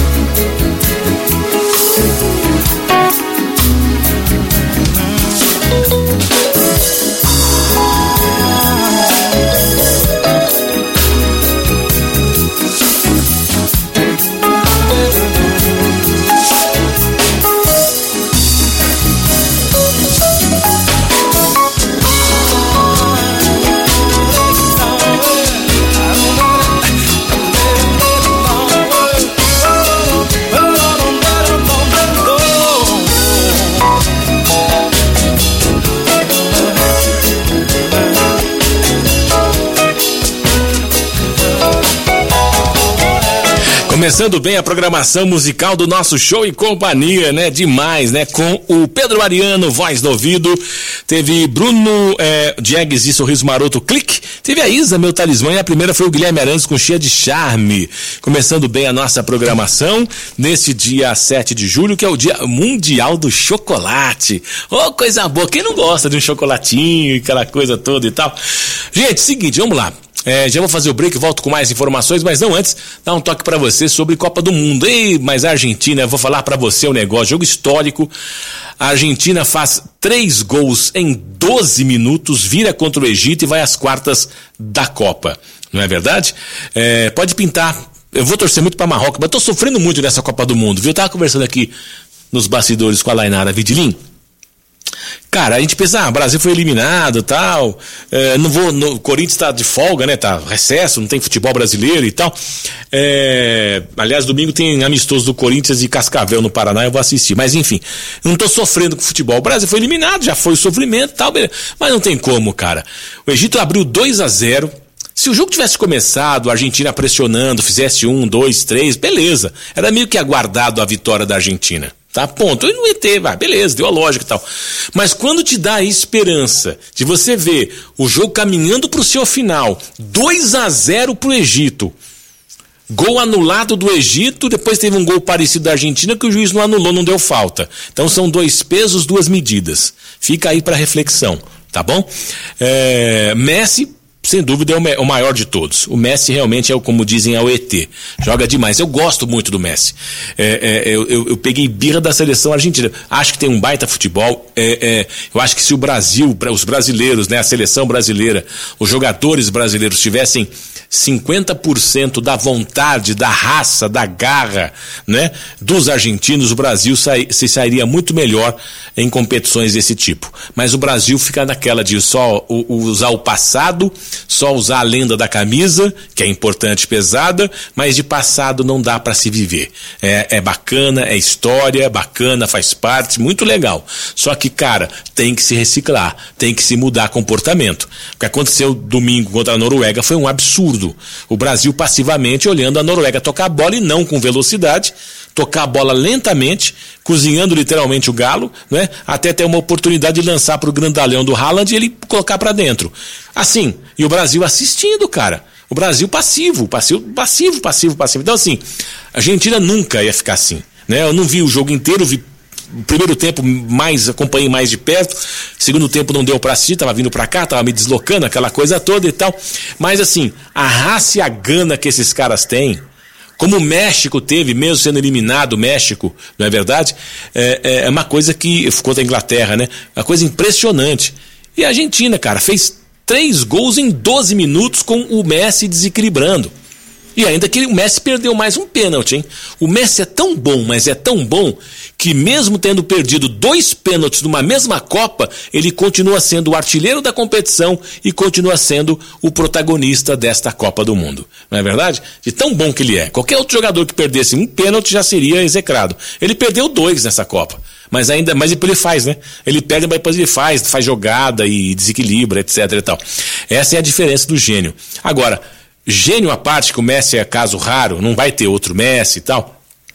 Speaker 7: Começando bem a programação musical do nosso Show e Companhia, né? Demais, né? Com o Pedro Ariano, voz do ouvido. Teve Bruno é, Diegues e Sorriso Maroto, Clique. Teve a Isa, Meu Talismã, e a primeira foi o Guilherme Arantes com Cheia de Charme. Começando bem a nossa programação nesse dia sete de julho, que é o Dia Mundial do Chocolate. Oh, coisa boa. Quem não gosta de um chocolatinho e aquela coisa toda e tal? Gente, seguinte, vamos lá. É, já vou fazer o break, volto com mais informações, mas não antes, dar um toque pra você sobre Copa do Mundo. Ei, mas a Argentina, eu vou falar pra você o um negócio, jogo histórico. A Argentina faz três gols em doze minutos, vira contra o Egito e vai às quartas da Copa. Não é verdade? É, pode pintar. Eu vou torcer muito pra Marrocos, mas tô sofrendo muito nessa Copa do Mundo, viu? Eu tava conversando aqui nos bastidores com a Lainara Vidilin. Cara, a gente pensa, ah, o Brasil foi eliminado e tal, é, não vou, no, o Corinthians tá de folga, né, tá recesso, não tem futebol brasileiro e tal, é, aliás, domingo tem amistoso do Corinthians e Cascavel no Paraná, eu vou assistir, mas enfim, não tô sofrendo com futebol, o Brasil foi eliminado, já foi o sofrimento e tal, beleza. Mas não tem como, cara, o Egito abriu dois a zero, se o jogo tivesse começado, a Argentina pressionando, fizesse um, dois, três, beleza, era meio que aguardado a vitória da Argentina. Tá, ponto. Ele não ia ter, vai, beleza, deu a lógica e tal. Mas quando te dá a esperança de você ver o jogo caminhando pro seu final, dois a zero pro Egito, gol anulado do Egito, depois teve um gol parecido da Argentina que o juiz não anulou, não deu falta. Então são dois pesos, duas medidas. Fica aí pra reflexão, tá bom? É, Messi, sem dúvida, é o maior de todos. O Messi realmente é, o, como dizem, é o E T. Joga demais. Eu gosto muito do Messi. É, é, eu, eu, eu peguei birra da seleção argentina. Acho que tem um baita futebol. É, é, eu acho que se o Brasil, os brasileiros, né, a seleção brasileira, os jogadores brasileiros tivessem cinquenta por cento da vontade, da raça, da garra, né, dos argentinos, o Brasil sai, se sairia muito melhor em competições desse tipo. Mas o Brasil fica naquela de só o, usar o passado, só usar a lenda da camisa, que é importante, pesada, mas de passado não dá para se viver. É, é bacana, é história, é bacana, faz parte, muito legal. Só que, cara, tem que se reciclar, tem que se mudar comportamento. O que aconteceu domingo contra a Noruega foi um absurdo. O Brasil passivamente olhando a Noruega tocar a bola e não com velocidade, tocar a bola lentamente, cozinhando literalmente o galo, né? Até ter uma oportunidade de lançar para o grandalhão do Haaland e ele colocar para dentro. Assim, e o Brasil assistindo, cara. O Brasil passivo, passivo, passivo, passivo, passivo. Então assim, a Argentina nunca ia ficar assim, né? Eu não vi o jogo inteiro, vi o primeiro tempo mais, acompanhei mais de perto, segundo tempo não deu pra assistir, tava vindo pra cá, tava me deslocando, aquela coisa toda e tal, mas assim, a raça e a gana que esses caras têm, como o México teve, mesmo sendo eliminado o México, não é verdade? É, é uma coisa que, contra a Inglaterra, né? Uma coisa impressionante. E a Argentina, cara, fez três gols em doze minutos com o Messi desequilibrando. E ainda que o Messi perdeu mais um pênalti, hein? O Messi é tão bom, mas é tão bom, que mesmo tendo perdido dois pênaltis numa mesma Copa, ele continua sendo o artilheiro da competição e continua sendo o protagonista desta Copa do Mundo. Não é verdade? De tão bom que ele é. Qualquer outro jogador que perdesse um pênalti já seria execrado. Ele perdeu dois nessa Copa. Mas ainda, mas ele faz, né? Ele perde, mas depois ele faz, faz jogada e desequilibra, etc e tal. Essa é a diferença do gênio. Agora, gênio à parte, que o Messi é caso raro, não vai ter outro Messi e tal.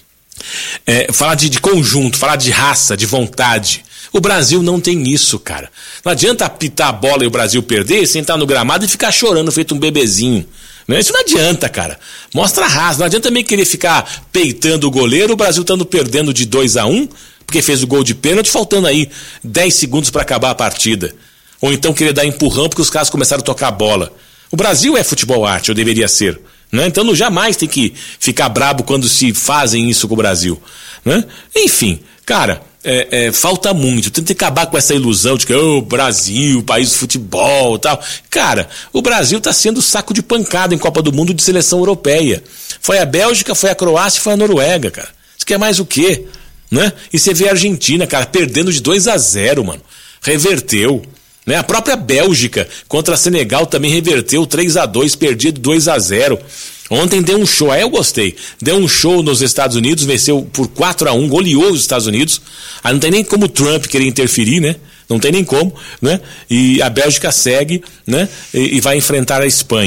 Speaker 7: É, falar de, de conjunto, falar de raça, de vontade. O Brasil não tem isso, cara. Não adianta apitar a bola e o Brasil perder, sentar no gramado e ficar chorando feito um bebezinho. Não, isso não adianta, cara. Mostra a raça. Não adianta também querer ficar peitando o goleiro, o Brasil estando perdendo de dois a um, porque fez o gol de pênalti, faltando aí dez segundos para acabar a partida. Ou então querer dar empurrão porque os caras começaram a tocar a bola. O Brasil é futebol arte, ou deveria ser, né? Então não jamais tem que ficar brabo quando se fazem isso com o Brasil, né? Enfim, cara, é, é, falta muito. Tem que acabar com essa ilusão de que o oh, Brasil, país do futebol e tal. Cara, o Brasil está sendo saco de pancada em Copa do Mundo de seleção europeia. Foi a Bélgica, foi a Croácia e foi a Noruega, cara. Isso quer mais o quê? Né? E você vê a Argentina, cara, perdendo de dois a zero, mano. Reverteu. Né? A própria Bélgica contra a Senegal também reverteu três a dois, perdido dois a zero. Ontem deu um show, aí eu gostei. Deu um show nos Estados Unidos, venceu por quatro a um, goleou os Estados Unidos. Aí não tem nem como o Trump querer interferir, né? Não tem nem como, né? E a Bélgica segue, né? E, e vai enfrentar a Espanha.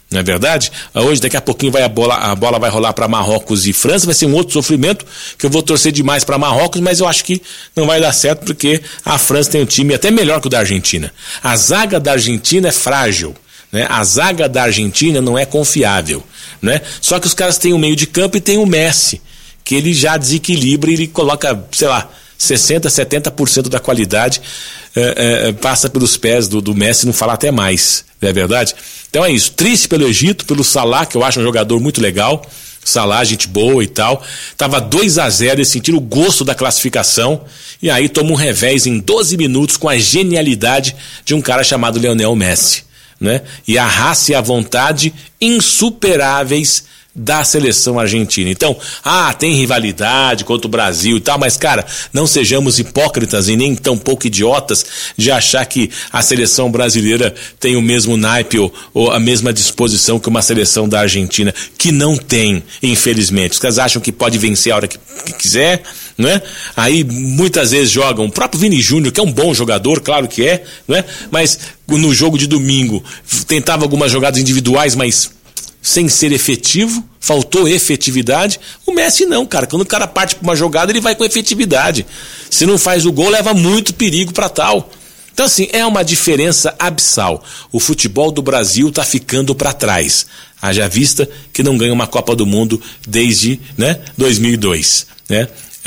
Speaker 7: Não é verdade? Hoje, daqui a pouquinho, vai a, bola, a bola vai rolar para Marrocos e França, vai ser um outro sofrimento, que eu vou torcer demais para Marrocos, mas eu acho que não vai dar certo, porque a França tem um time até melhor que o da Argentina. A zaga da Argentina é frágil, né? A zaga da Argentina não é confiável, né? Só que os caras têm o meio de campo e tem o Messi, que ele já desequilibra e ele coloca, sei lá, sessenta, setenta por cento da qualidade é, é, passa pelos pés do, do Messi, não falar até mais, não é verdade? Então é isso, triste pelo Egito, pelo Salah, que eu acho um jogador muito legal, Salah, gente boa e tal, tava dois a zero, eles sentiram o gosto da classificação, e aí toma um revés em doze minutos com a genialidade de um cara chamado Lionel Messi, né? E a raça e a vontade insuperáveis da seleção argentina. Então, ah, tem rivalidade contra o Brasil e tal, mas, cara, não sejamos hipócritas e nem tão pouco idiotas de achar que a seleção brasileira tem o mesmo naipe ou, ou a mesma disposição que uma seleção da Argentina, que não tem, infelizmente. Os caras acham que pode vencer a hora que, que quiser, né? Aí muitas vezes jogam o próprio Vini Júnior, que é um bom jogador, claro que é, né? Mas no jogo de domingo tentava algumas jogadas individuais, mas sem ser efetivo, faltou efetividade. O Messi não, cara, quando o cara parte para uma jogada, ele vai com efetividade. Se não faz o gol, leva muito perigo para tal. Então, assim, é uma diferença abissal. O futebol do Brasil tá ficando para trás. Haja vista que não ganha uma Copa do Mundo desde, né, dois mil e dois, né?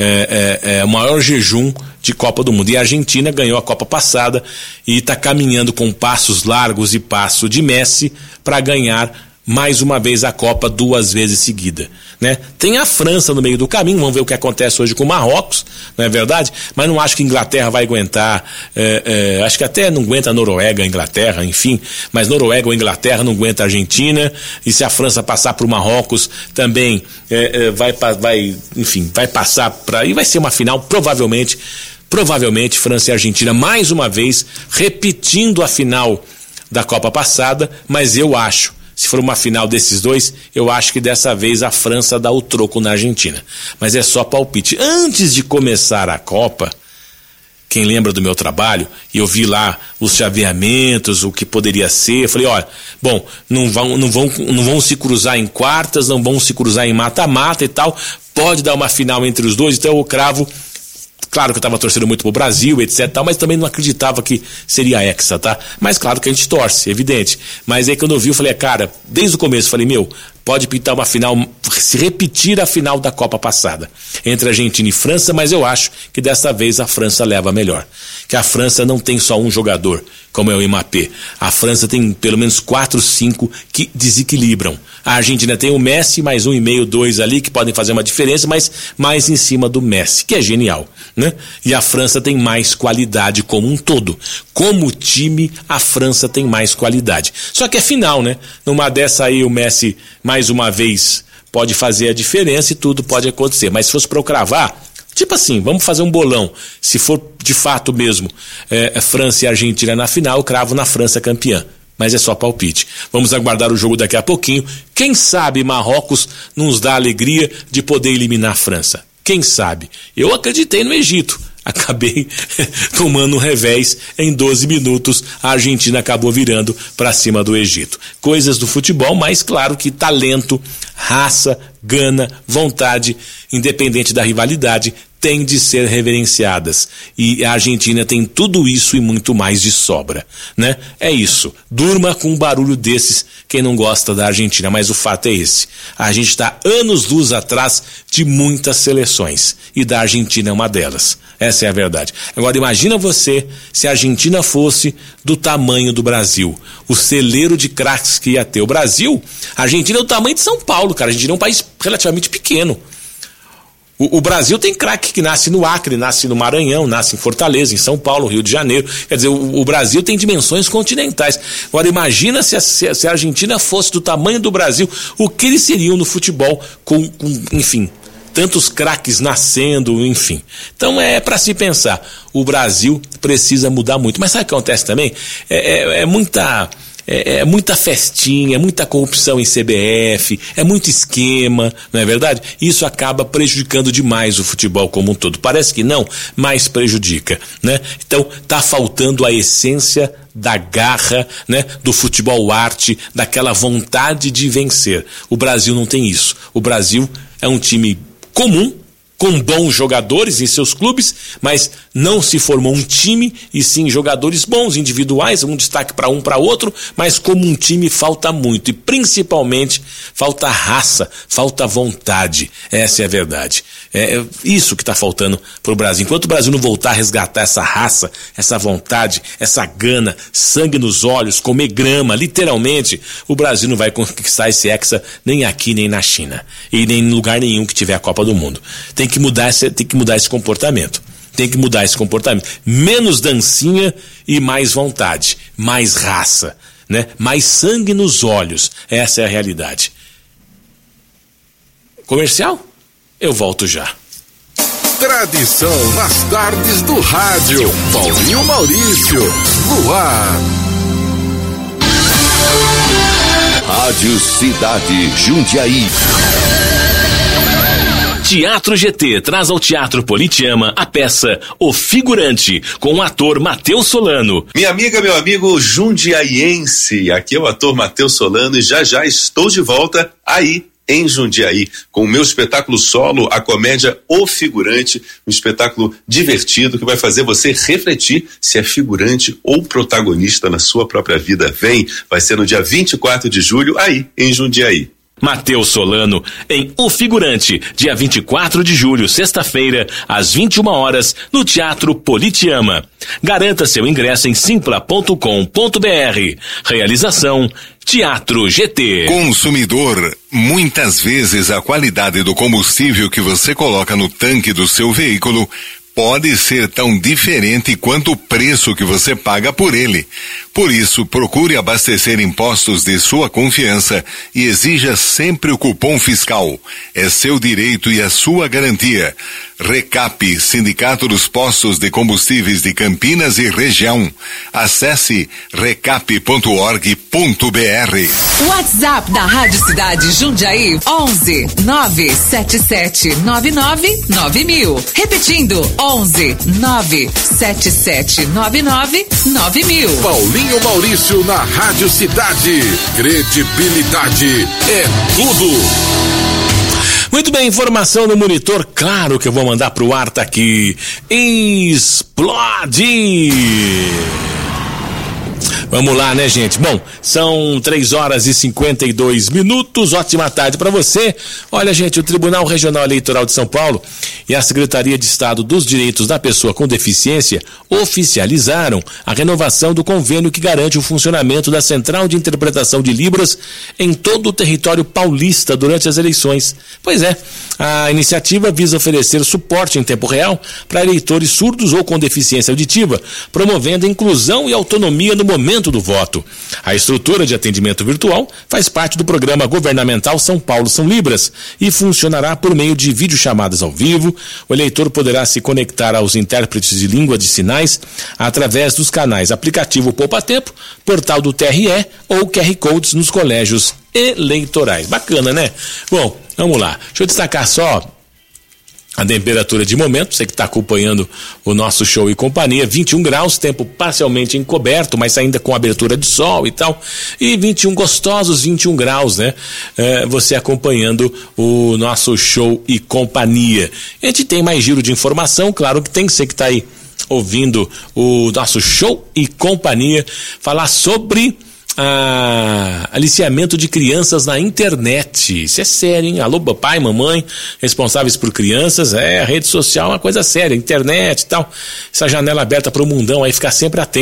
Speaker 7: É, é, é o maior jejum de Copa do Mundo. E a Argentina ganhou a Copa passada e está caminhando com passos largos e passo de Messi para ganhar mais uma vez a Copa duas vezes seguida, né? Tem a França no meio do caminho, vamos ver o que acontece hoje com o Marrocos, não é verdade? Mas não acho que a Inglaterra vai aguentar, é, é, acho que até não aguenta a Noruega, a Inglaterra, enfim, mas Noruega ou Inglaterra não aguenta a Argentina, e se a França passar para o Marrocos também é, é, vai, vai, enfim, vai passar para, e vai ser uma final provavelmente, provavelmente França e Argentina mais uma vez, repetindo a final da Copa passada, mas eu acho, se for uma final desses dois, eu acho que dessa vez a França dá o troco na Argentina. Mas é só palpite. Antes de começar a Copa, quem lembra do meu trabalho, e eu vi lá os chaveamentos, o que poderia ser, eu falei, olha, bom, não vão, não vão, não vão se cruzar em quartas, não vão se cruzar em mata-mata e tal, pode dar uma final entre os dois, então eu cravo. Claro que eu estava torcendo muito pro Brasil, etc, tal, mas também não acreditava que seria hexa, tá? Mas claro que a gente torce, evidente. Mas aí quando eu vi, eu falei, cara, desde o começo, eu falei, meu, pode pintar uma final, se repetir a final da Copa passada, entre Argentina e França, mas eu acho que dessa vez a França leva melhor. Que a França não tem só um jogador, como é o Mbappé. A França tem pelo menos quatro, cinco que desequilibram. A Argentina tem o Messi, mais um e meio, dois ali, que podem fazer uma diferença, mas mais em cima do Messi, que é genial, né? E a França tem mais qualidade como um todo. Como time, a França tem mais qualidade. Só que é final, né? Numa dessa aí, o Messi, mais uma vez, pode fazer a diferença e tudo pode acontecer. Mas se fosse para eu cravar, tipo assim, vamos fazer um bolão. Se for de fato mesmo é, França e Argentina na final, eu cravo na França campeã. Mas é só palpite. Vamos aguardar o jogo daqui a pouquinho. Quem sabe Marrocos nos dá a alegria de poder eliminar a França. Quem sabe? Eu acreditei no Egito. Acabei tomando um revés em doze minutos. A Argentina acabou virando para cima do Egito. Coisas do futebol, mas claro que talento, raça, gana, vontade, independente da rivalidade, tem de ser reverenciadas. E a Argentina tem tudo isso e muito mais de sobra, né? É isso. Durma com um barulho desses quem não gosta da Argentina, mas o fato é esse. A gente está anos-luz atrás de muitas seleções e da Argentina é uma delas. Essa é a verdade. Agora imagina você se a Argentina fosse do tamanho do Brasil. O celeiro de craques que ia ter. O Brasil, a Argentina é do tamanho de São Paulo, cara. A Argentina é um país relativamente pequeno. O, o Brasil tem craque que nasce no Acre, nasce no Maranhão, nasce em Fortaleza, em São Paulo, Rio de Janeiro. Quer dizer, o, o Brasil tem dimensões continentais. Agora imagina se a, se a Argentina fosse do tamanho do Brasil, o que eles seriam no futebol com, com enfim, tantos craques nascendo, enfim. Então é para se pensar. O Brasil precisa mudar muito. Mas sabe o que acontece também? É, é, é muita... é, é muita festinha, é muita corrupção em C B F, é muito esquema, não é verdade? Isso acaba prejudicando demais o futebol como um todo. Parece que não, mas prejudica, né? Então tá faltando a essência da garra, né, do futebol arte, daquela vontade de vencer. O Brasil não tem isso. O Brasil é um time comum, com bons jogadores em seus clubes, mas não se formou um time, e sim jogadores bons, individuais, um destaque para um, para outro, mas como um time falta muito, e principalmente falta raça, falta vontade. Essa é a verdade. É isso que está faltando para o Brasil. Enquanto o Brasil não voltar a resgatar essa raça, essa vontade, essa gana, sangue nos olhos, comer grama, literalmente, o Brasil não vai conquistar esse hexa nem aqui, nem na China, e nem em lugar nenhum que tiver a Copa do Mundo. Tem que mudar esse, tem que mudar esse comportamento. Tem que mudar esse comportamento. Menos dancinha e mais vontade, mais raça, né? Mais sangue nos olhos. Essa é a realidade. Comercial? Eu volto já.
Speaker 2: Tradição nas tardes do rádio. Paulinho Maurício, no ar.
Speaker 14: Rádio Cidade Jundiaí.
Speaker 7: Teatro G T traz ao Teatro Politeama a peça O Figurante, com o ator Matheus Solano.
Speaker 4: Minha amiga, meu amigo jundiaiense, aqui é o ator Matheus Solano e já já estou de volta aí em Jundiaí, com o meu espetáculo solo, a comédia O Figurante, um espetáculo divertido que vai fazer você refletir se é figurante ou protagonista na sua própria vida. Vem, vai ser no dia vinte e quatro de julho, aí em Jundiaí.
Speaker 7: Matheus Solano em O Figurante, dia vinte e quatro de julho, sexta-feira, às vinte e uma horas, no Teatro Politeama. Garanta seu ingresso em simpla ponto com ponto br. Realização Teatro G T.
Speaker 13: Consumidor, muitas vezes a qualidade do combustível que você coloca no tanque do seu veículo pode ser tão diferente quanto o preço que você paga por ele. Por isso, procure abastecer em postos de sua confiança e exija sempre o cupom fiscal. É seu direito e a sua garantia. Recap, Sindicato dos Postos de Combustíveis de Campinas e Região. Acesse recap ponto org ponto br.
Speaker 18: WhatsApp da Rádio Cidade Jundiaí, onze nove sete sete nove nove nove mil. Repetindo, onze nove sete sete nove nove nove mil.
Speaker 2: Paulinho Maurício na Rádio Cidade. Credibilidade é tudo.
Speaker 7: Muito bem, informação no monitor, claro que eu vou mandar pro ar, tá aqui. Explode! Vamos lá, né, gente? Bom, são três horas e cinquenta e dois minutos. Ótima tarde para você. Olha, gente, o Tribunal Regional Eleitoral de São Paulo e a Secretaria de Estado dos Direitos da Pessoa com Deficiência oficializaram a renovação do convênio que garante o funcionamento da Central de Interpretação de Libras em todo o território paulista durante as eleições. Pois é, a iniciativa visa oferecer suporte em tempo real para eleitores surdos ou com deficiência auditiva, promovendo a inclusão e autonomia no momento do voto. A estrutura de atendimento virtual faz parte do programa governamental São Paulo São Libras e funcionará por meio de videochamadas ao vivo. O eleitor poderá se conectar aos intérpretes de língua de sinais através dos canais aplicativo Poupa Tempo, portal do T R E ou Q R Codes nos colégios eleitorais. Bacana, né? Bom, vamos lá. Deixa eu destacar só a temperatura de momento, você que está acompanhando o nosso show e companhia, vinte e um graus, tempo parcialmente encoberto, mas ainda com abertura de sol e tal, e vinte e um gostosos, vinte e um graus, né? É, você acompanhando o nosso show e companhia. A gente tem mais giro de informação, claro que tem, você que está aí ouvindo o nosso show e companhia, falar sobre Ah, aliciamento de crianças na internet. Isso é sério, hein? Alô, papai, mamãe, responsáveis por crianças. É, a rede social é uma coisa séria, internet e tal. Essa janela aberta para o mundão aí, ficar sempre atento.